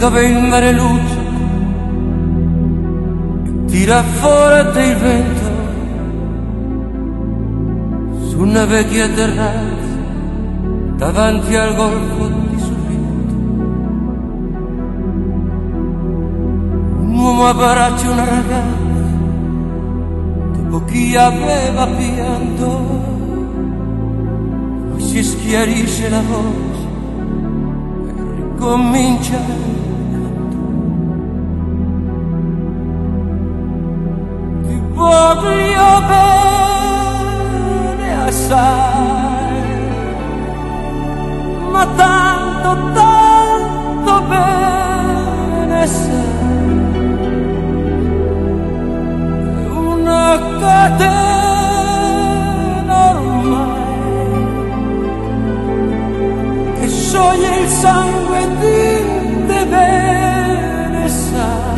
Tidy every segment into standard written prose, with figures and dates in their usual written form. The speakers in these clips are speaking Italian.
dove il mare luce tira fuori del vento su una vecchia terrazza davanti al golfo di Sorrento. Un uomo abbraccia una ragazza dopo chi aveva pianto, poi si schiarisce la voce e ricomincia il canto. Ti voglio bene assai, ma tanto, tanto bene sai, è una catena ormai che scioglie il sangue di te bene sai.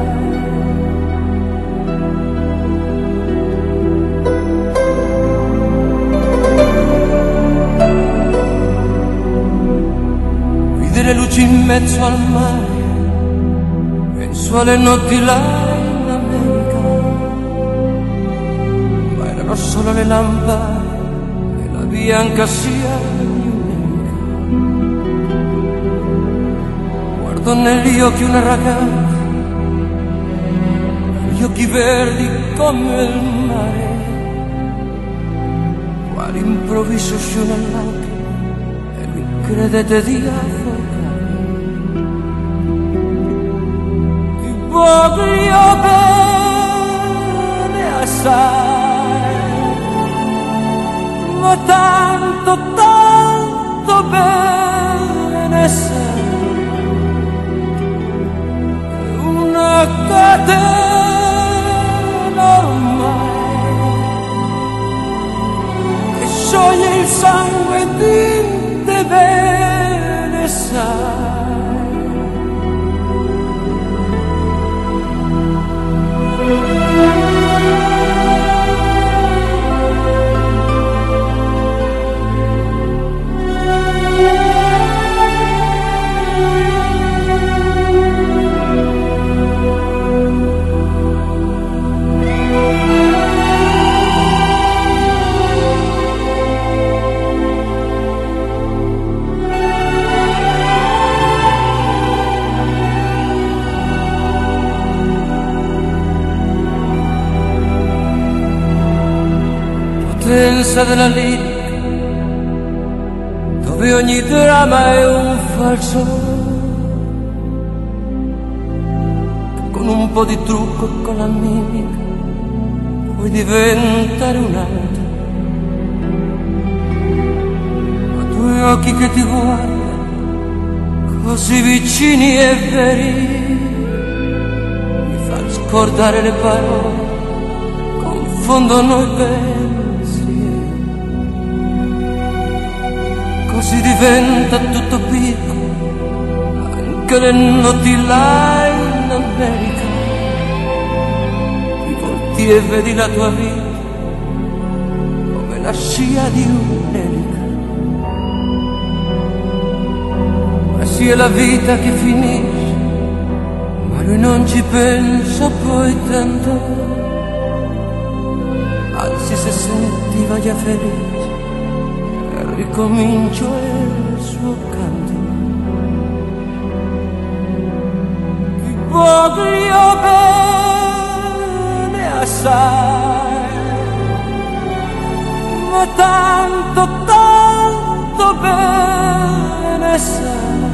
Le luci in mezzo al mare, penso alle notti là in America, ma erano solo le lampade e la bianca sia nemica. Guardo negli occhi una ragazza, gli occhi verdi come il mare, quale improvviso scioglie lacrime e mi credete di affogare. Voglio bene assai, ma tanto, tanto bene sai, è una catena ormai che scioglie il sangue di te bene sai. Potenza della lirica, dove ogni dramma è un falso, con un po' di trucco e con la mimica puoi diventare un altro. Ma i tuoi occhi che ti guardano così vicini e veri mi fanno scordare le parole, confondono i pensieri. Così diventa tutto piccolo, anche le notti là in America. Ti volti e vedi la tua vita come la scia di un'elica. Ma sia la vita che finisce, ma lui non ci pensa poi tanto. Anzi, se sentiva già felice, ricomincio il suo canto. Ti voglio bene assai, ma tanto, tanto bene sai,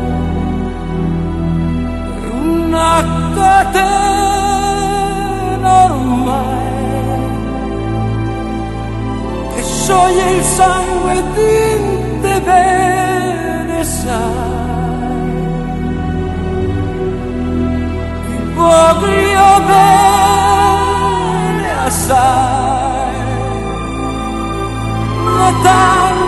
è una catena ormai che scioglie il sangue di te bene sai. Ti voglio bene assai, ma tanto